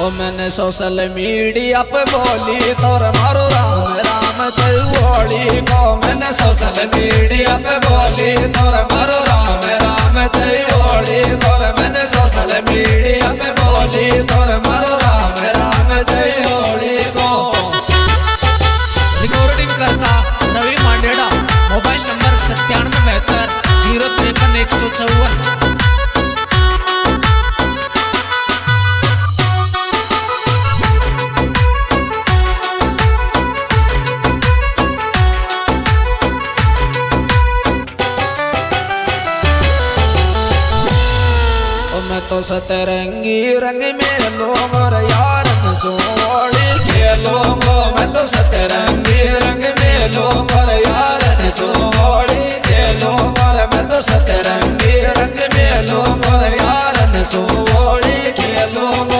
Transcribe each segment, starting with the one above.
ओ मैंने social media पे बोली तोर मारो राम राम चौड़ी को। मैंने सोशल मीडिया पे बोली तोर मारो राम राम चौड़ी तोर। मैंने सोशल मीडिया पे बोली तोर मारो राम राम चौड़ी को। रिकॉर्डिंग करता रवि मांडेड़ा, मोबाइल नंबर 9772 053 154। मैं तो सतरंगी रंग में लोग और यार सोड़ी खेलूंगा। मैं तो सतरंगी रंग में लोग और यार सोड़ी खेलूंगा। मैं तो सतरंगी रंग में लोग और यार सोड़ी खेलूंगा।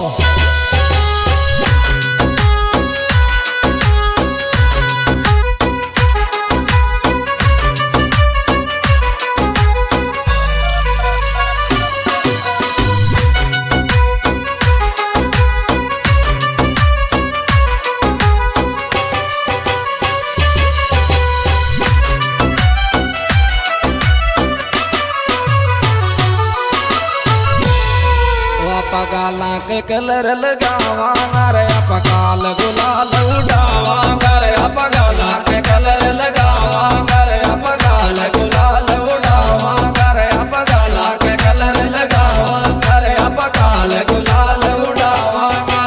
पगाला के कलर लगावा रे पकाल गुलाल उड़ावा रे। पगाला के कलर लगावा रे पकाल गुलाल उड़ावा रे। पगाला के कलर लगावा रे पकाल गुलाल उड़ावा।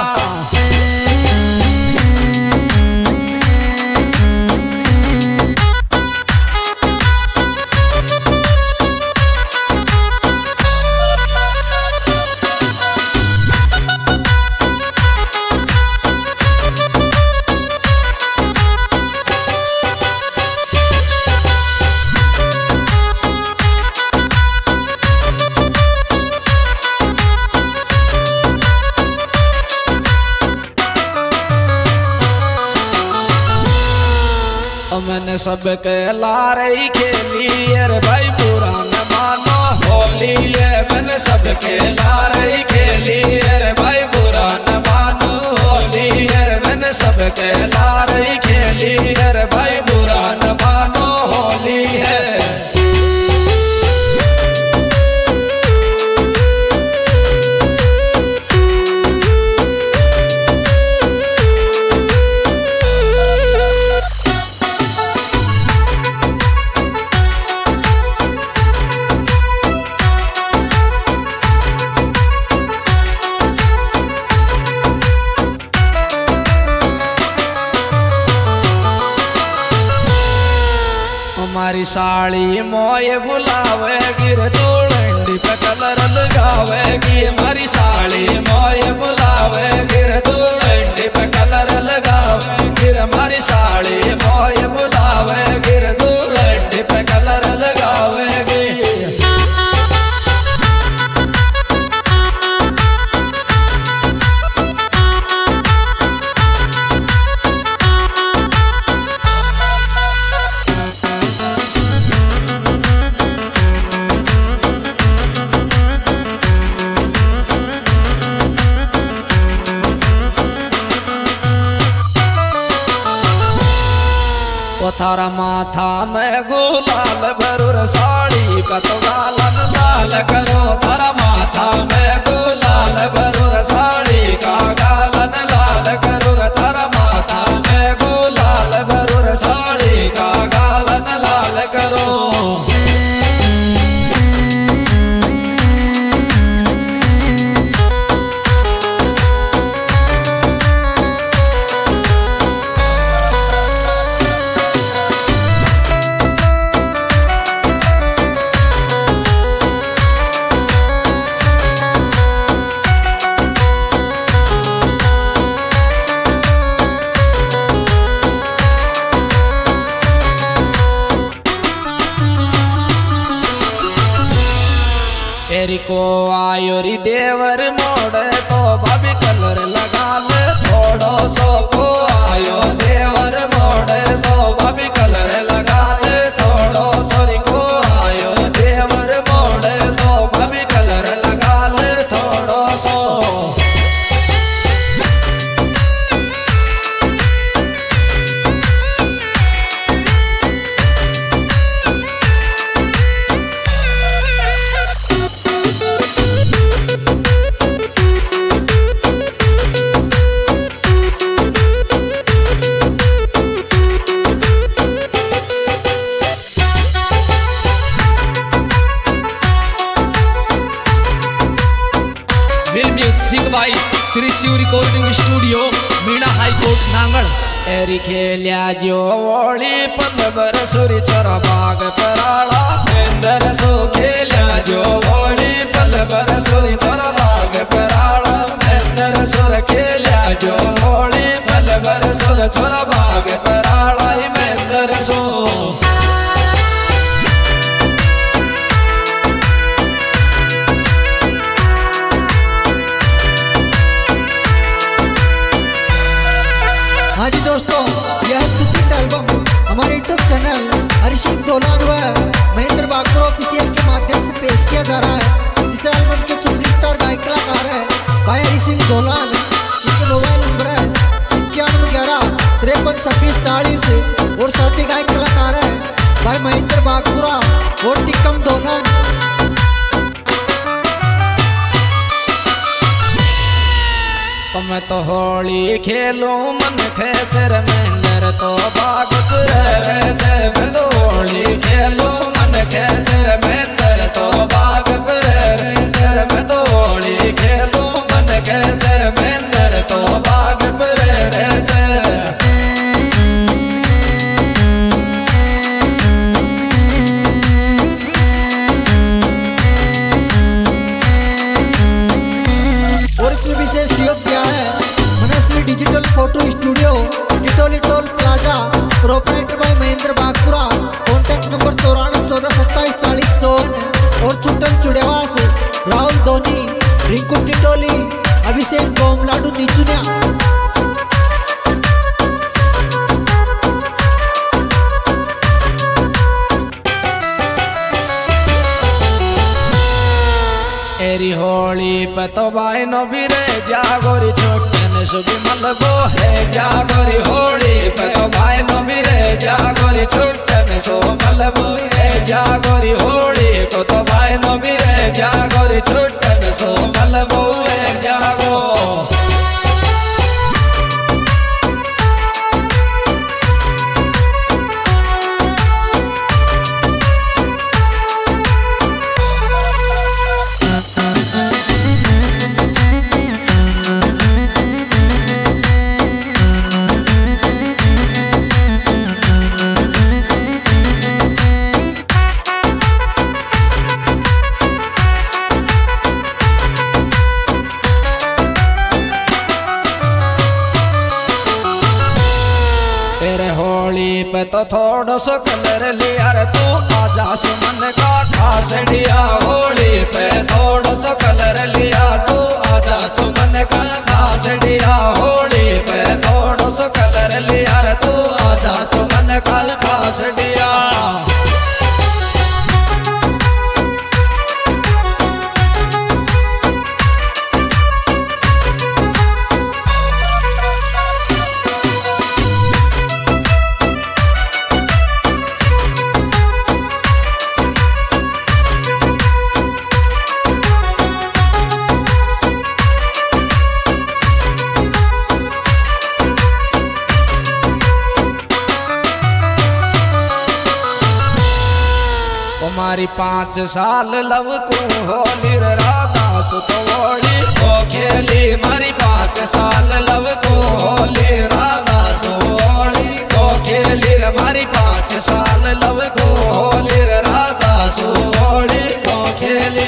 मैंने सबके लारे खेली अरे भाई बुरा न मानो होली है। मैंने सबके लारे खेली अरे भाई बुरा न मानो होली है। मैंने सबके लारे खेली अरे भाई बुरा न मानो होली है। हमारी साड़ी मोय बुलावे गिर धूलंडी पे कलर लगावेगी। हमारी साड़ी मोय बुलावे गिर धूलंडी पे कलर लगावे गिर। हमारी साड़ी मोय बुलावे गिर धूलंडी पे कलर लगावेगी। थारा माथा में गुलाल भरूर साड़ी का तो गालन लाल करो। थारा माथा में गुलाल भरूर साड़ी का गालन लाल करो। थारा माथा में गुलाल भरूर साड़ी का गालन लाल करो। तेरी को आयोरी देवर मोड़ तो भाभी कलर लगा ले थोड़ो सो। को आयो देवर मोड़ तो भाभी कलर लगा ले थोड़ो सोरी। को आयो देवर मोड़ तो भाभी कलर लगा ले थोड़ो सो। विल music by Shri Shiv recording studio Meena high court Nangal. एरी खेलिया जो ओली पल बरसुरी छोरा बाग पराला इंदर सो खेलिया जो ओली पल बरसुरी छोरा बाग पराला इंदर सुर खेलिया जो ओली पल बरसुर छोरा बाग पराला इंदर सो। हाँ जी दोस्तों, यह सुपरहिट एल्बम हमारे यूट्यूब चैनल हरिसिंह दोलान व महेंद्र बागपुर ऑफिशियल के माध्यम से पेश किया जा रहा है। इस एल्बम के सुपरस्टार गायक कलाकार है भाई हरिसिंह दोलान। इनके मोबाइल नंबर है 9511532640 और साथी गायक कलाकार है भाई महेंद्र बागपुरा और टिकम दोलान। मैं तो होली खेलूं मन खेचर महेंद्र तो भागत रे मैं तो होली खेलूं मन खेचर महेंद्र तो भागत रे मैं तो होली खेलूं मन खेचर महेंद्र तो भागत रे। और इसमें विशेष सहयोग किया है Manasvi digital photo studio Titoli toll plaza proprietor by Mahendra Bagpura. Contact number 9414274054 और छुट्टन चुड़ेवास राहुल धोनी रिंकू टिटोली अभिषेक बोमलाडू नीचुनिया। एरी होली पे तो भाई नो भी रे जागोरी छोटन सुबी मलबो है जागोरी होली पे तो भाई नो भी रे जागोरी छोटन सो मलबो है जागोरी होली को तो भाई नो भी रे जागोरी छोटन सो मलबो है जागो। तेरे होली पे तो थोड़ा सो कलर लिया रे तू आजा सुमन का खास दिया होली पे थोड़ा सो कलर लिया तू आजा सुमन का खास दिया होली पे थोड़ा सो कलर लिया रे तू आजा सुमन का खास दिया। मारी 5 साल लव को होली राधा सुतोड़ी ओ खेली मारी 5 साल लव को होली राधा सोड़ी ओ खेली मारी 5 साल लव को होली राधा सोड़ी ओ खेली।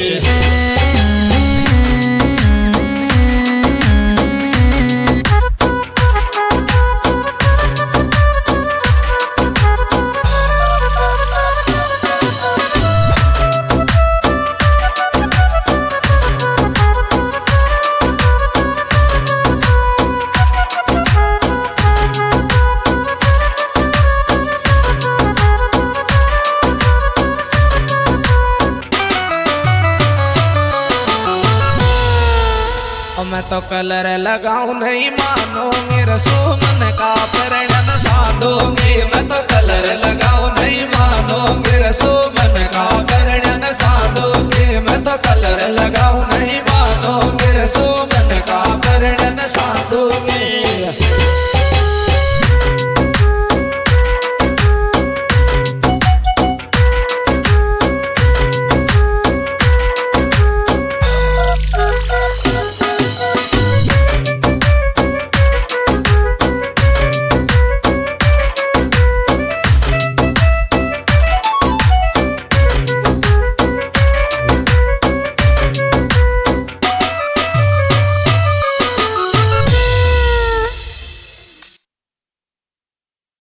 मैं तो कलर लगाऊं नहीं मानोगे रसूमन का प्रणन साधोगे मैं तो कलर लगाऊं नहीं मानोगे रसूमन का प्रणन साधोगे मैं तो कलर लगाऊं नहीं मानोगे रसूमन का प्रणन साधोगे।